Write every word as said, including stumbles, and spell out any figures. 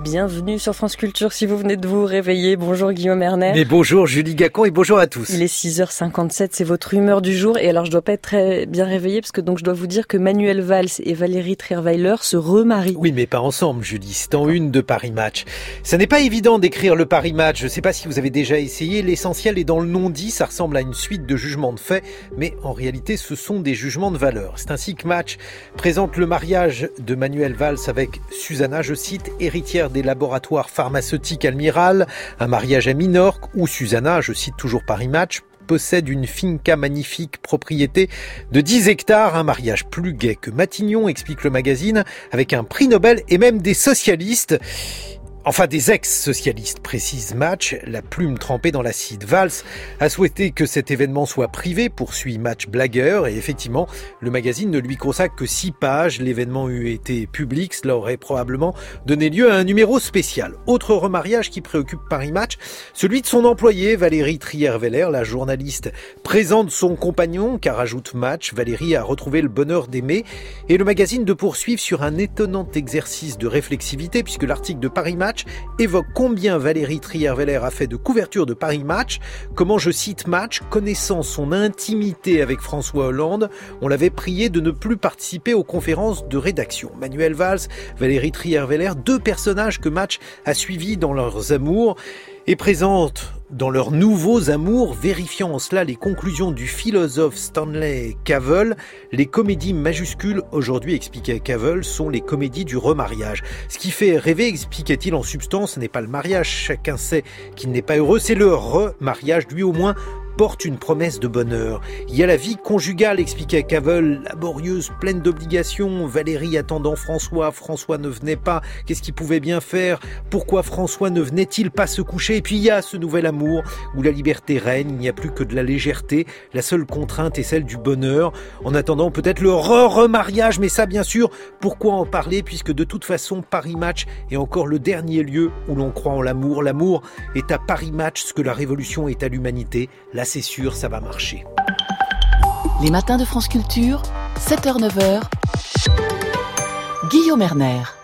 Bienvenue sur France Culture si vous venez de vous réveiller. Bonjour Guillaume Erner. Mais bonjour Julie Gacon et bonjour à tous. Il est six heures cinquante-sept, c'est votre humeur du jour. Et alors je dois pas être très bien réveillée parce que donc je dois vous dire que Manuel Valls et Valérie Trierweiler se remarient. Oui mais pas ensemble Julie, c'est en une de Paris Match. Ça n'est pas évident d'écrire le Paris Match, je sais pas si vous avez déjà essayé, l'essentiel est dans le non-dit, ça ressemble à une suite de jugements de faits, mais en réalité ce sont des jugements de valeur. C'est ainsi que Match présente le mariage de Manuel Valls avec Susanna, je cite, héritière des laboratoires pharmaceutiques Almirall, un mariage à Minorque où Susanna, je cite toujours Paris Match, possède une finca magnifique, propriété de dix hectares, un mariage plus gai que Matignon, explique le magazine, avec un prix Nobel et même des socialistes. Enfin, des ex-socialistes, précise Match, la plume trempée dans l'acide. Valls a souhaité que cet événement soit privé, poursuit Match blagueur, et effectivement, le magazine ne lui consacre que six pages. L'événement eût été public, cela aurait probablement donné lieu à un numéro spécial. Autre remariage qui préoccupe Paris Match, celui de son employée, Valérie Trierweiler. La journaliste présente son compagnon, car ajoute Match, Valérie a retrouvé le bonheur d'aimer, et le magazine de poursuivre sur un étonnant exercice de réflexivité, puisque l'article de Paris Match évoque combien Valérie Trierweiler a fait de couverture de Paris Match, comment, je cite Match, connaissant son intimité avec François Hollande, on l'avait prié de ne plus participer aux conférences de rédaction. Manuel Valls, Valérie Trierweiler, deux personnages que Match a suivis dans leurs amours et présente dans leurs nouveaux amours, vérifiant en cela les conclusions du philosophe Stanley Cavell. Les comédies majuscules, aujourd'hui, expliquait Cavell, sont les comédies du remariage. Ce qui fait rêver, expliquait-il en substance, ce n'est pas le mariage, chacun sait qu'il n'est pas heureux, c'est le remariage, lui au moins porte une promesse de bonheur. Il y a la vie conjugale, expliquait Cavell, laborieuse, pleine d'obligations, Valérie attendant François, François ne venait pas, qu'est-ce qu'il pouvait bien faire? Pourquoi François ne venait-il pas se coucher? Et puis il y a ce nouvel amour où la liberté règne, il n'y a plus que de la légèreté, la seule contrainte est celle du bonheur. En attendant peut-être le re-remariage, mais ça bien sûr, pourquoi en parler puisque de toute façon Paris Match est encore le dernier lieu où l'on croit en l'amour. L'amour est à Paris Match ce que la révolution est à l'humanité. Là c'est sûr, ça va marcher. Les matins de France Culture, sept heures neuf heures, Guillaume Erner.